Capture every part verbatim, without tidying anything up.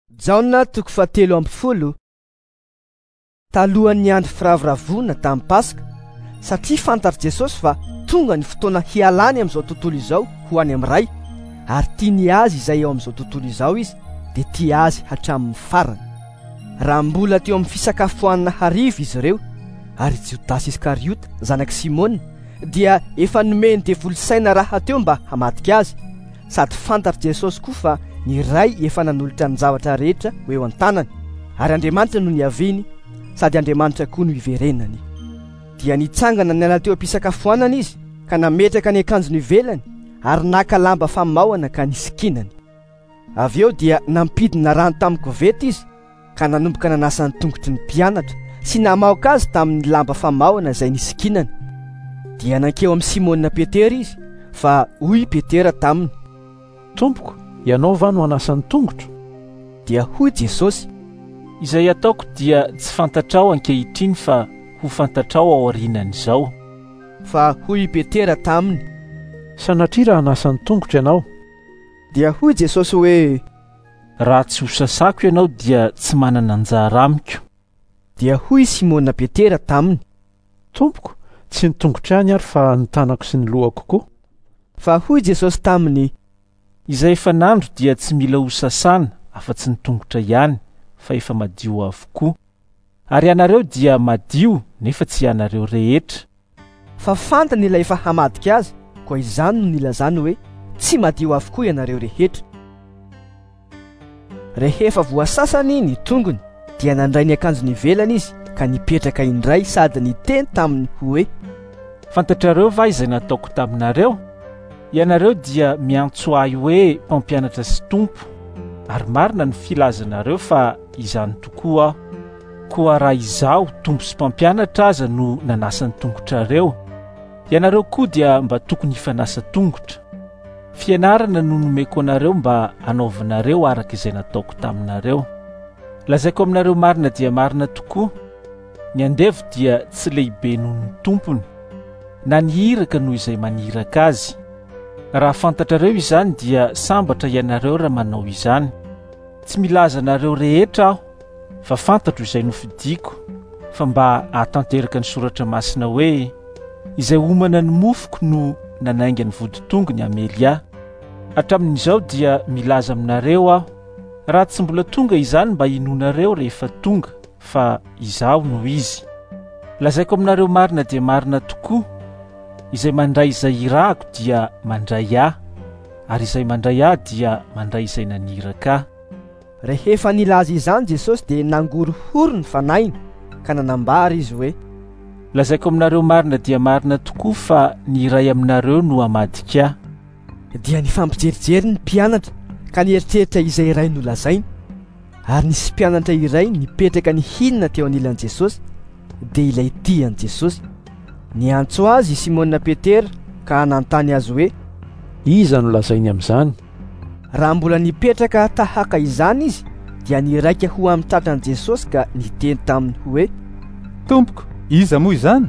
Jaona toko fahatelo amby folo. Talohan'ny andro firavoravoana tamin'ny Pasika, satria fantary Jesosy fa tonga ny fotoana hialany amin'izao tontolo izao ho any amin'ny ray, ary tiany azy izay eo amin'izao tontolo izao izy, dia tia azy hatramin'ny farany. Raha mbola teo amin'ny fisakafoanana hariva izy ireo, ary Jodasy Iskariota, zanak Simona, dia efa nomeny devoly-saina raha teo mba hamadika azy, sady fantary Jesosy koa fa ny ray efa nanolotra ny zavatra rehetra ho eo an-tanany, ary Andriamanitra no niaviny, sady Andriamanitra koa no iverenany. Dia nitsangana niala teo am-pisakafoanana izy, ka nametraka ny akanjony ivelany, ary naka lamba famahoana ka nisikinany. Avy eo dia nampidina rano tamin'ny koveta izy, ka nanomboka nanasa ny tongotry ny mpianatra, sy namaoka azy tamin'ny lamba famahoana izay nisikinany. Dia nankeo amin'ny Simona Petera izy, fa hoy Petera taminy, Tompoko, ianao va no anasa ny tongotro? Dia hoy Jesosy, izay ataoko dia tsy fantatrao ankehitriny fa ho fantatrao ao aorianan'izao. Fa hoy Petera taminy, sanatria raha anasa ny tongotro ianao? Dia hoy Jesosy hoe, raha tsy ho sasako ianao dia tsy manana anjara amiko. Dia hoy Simona Petera taminy, Tompoko, tsy ny tongotra ihany ary fa ny tanako sy ny lohako koa. Fa hoy Jesosy taminy, izay efa nandro dia tsy mila ho sasana afa-tsy ny tongotra ihany, fa efa madio avokoa. Ary ianareo dia madio nefa tsy ianareo rehetra. Fa fantany ilay efa hamadika azy, koa izany no nilazany hoe tsy madio avokoa ianareo rehetra. Rehefa voasasany ny tongony, dia nandray ny akanjony ivelany izy, ka nipetraka indray sady niteny taminy hoe, fantatrareo va izay nataoko taminareo? Ianareo dia miantso ahy hoe mpampianatra sy tompo, ary marina ny filazanareo fa izany tokoa aho. Koa raha izaho tompo sy mpampianatra aza no nanasa ny tongotrareo, ianareo koa dia mba tokony hifanasa tongotra. Fianarana no nomeko anareo mba hanaovanareo araka izay nataoko taminareo. Lazaiko aminareo marina dia marina tokoa, ny andevo dia tsy lehibe noho ny tompony, na ny iraka noho izay maniraka azy. Raha fantatrareo izany dia sambatra ianareo raha manao izany. Tsy milaza anareo rehetra aho, fa fantatro izay nofidiko, fa mba hatanteraka ny soratra masina hoe, izay homana ny mofoko no nanainga ny voditongony amely ahy. Hatramin'izao dia milaza aminareo aho, raha tsy mbola tonga izany mba hinonareo rehefa tonga, fa izaho no izy. Lazaiko aminareo marina dia marina tokoa, izay mandray izay irahako dia mandray ahy, ary izay mandray ahy dia mandray izay naniraka ahy. Rehefa nilaza izany Jesosy dia nangorohoro ny fanainy, ka nanambara izy hoe, lazaiko aminareo marina dia marina tokoa fa ny iray aminareo no hamadika ahy. Dia nifampijerijery ny mpianatra, ka nieritreritra izay iray nolazainy, ary nisy mpianatra iray nipetraka ny hinana teo anilan'i Jesosy, dia ilay tian'i Jesosy. Niantso azy Simona Petera, ka nanontany azy hoe, iza no lazainy amin'izany? Raha mbola nipetraka tahaka izany izy, dia niraika ho amin'ny tratran'i Jesosy ka niteny taminy hoe, Tompoko, iza moa izany?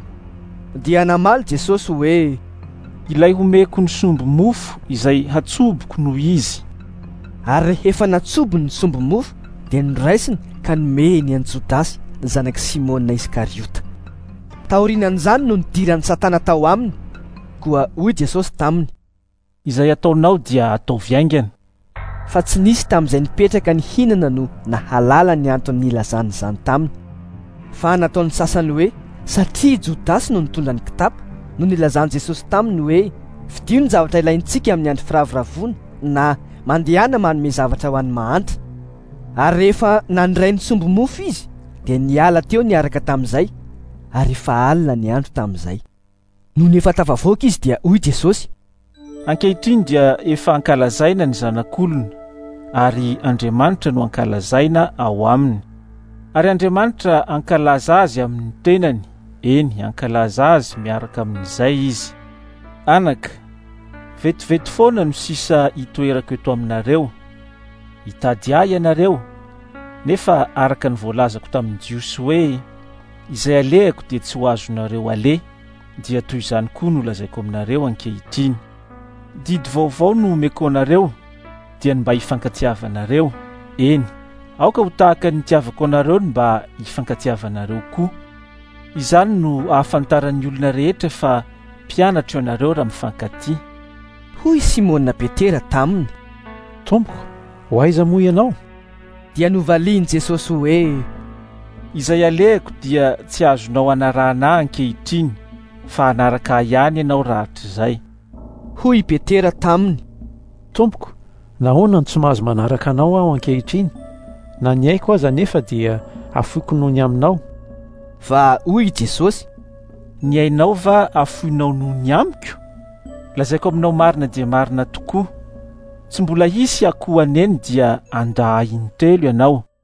Dia namaly Jesosy hoe, ilay homeko ny sombo mofo izay hatsoboko no izy. Ary rehefa natsobo ny sombo mofo, dia noraisiny ka nomeny an'i Jodasy, zanak Simona Iskariota. Taorinan'izany no nidiran'ny Satana tao aminy, koa hoy Jesosy taminy, izay ataonao dia atao viaingana. Fa tsy nisy tamin'izay nipetraka ny hinana no nahalala ny antony nilazany izany taminy. Fa nataon'ny sasany hoe, satria Jodasy no nitondra ny kitapo, no nilazany Jesosy taminy hoe, vidio ny zavatra ilaintsika amin'ny andro firavoravoana, na mandehana manome zavatra ho an'ny mahantra. Ary rehefa nandray ny sombo mofo izy, dia niala teo niaraka tamin'izay, ary efa alina ny andro tamin'izay. Noho ny efa tafavoaka izy dia hoy Jesosy, ankehitriny dia efa ankalazaina ny zanak'olona, ary Andriamanitra no ankalazaina ao aminy. Ary Andriamanitra ankalaza azy amin'ny tenany, eny ankalaza azy miaraka amin'izay izy. Anaka, vetivety foana no sisa hitoerako eto aminareo. Hitady ahy ianareo, nefa araka ny voalazako tamin'ny Jiosy hoe, izay alehako dia tsy ho azonareo ale, dia toy izany koa no lazaiko aminareo ankehitriny. Didy vaovao no omeko anareo, dia mba hifankatiavanareo, eny, aoka ho tahaka ny tiavako anareo mba hifankatiavanareo koa. Izany no ahafantaran'ny olona rehetra fa mpianatra ianareo raha mifankatia. Hoy Simona Petera taminy: Tompoko, ho aiza moa ianao? Dia novaliany Jesosy hoe: izay alehako dia tsy azonao anarana ankehitriny, fa anaraka ihany ianao rahatr'izay. Hoy Petera taminy: Tompoko, nahoana ny tsy mahazo manaraka anao aho ankehitriny? Na ny aiko aza nefa dia afoiko noho ny aminao. Va hoy Jesosy: ny ainao va afoinao noho ny amiko? Lazaiko aminao marina dia marina tokoa, tsy mbola hisy akoho aneny dia andahy intelo ianao.